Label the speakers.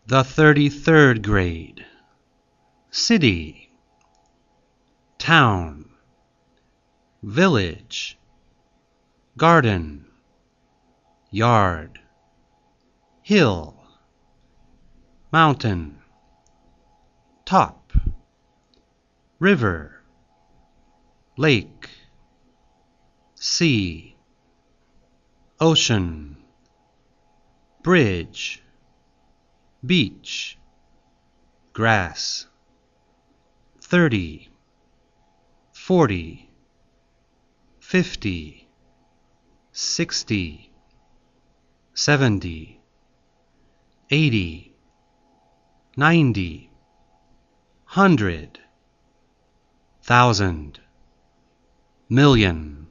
Speaker 1: The 33rd grade. City, town, village, garden, yard, hill, mountain, top, river, lake, sea, ocean, bridge, beach, grass. 30, 40, 50, 60, 70, 80, 90, 100, 1,000, million.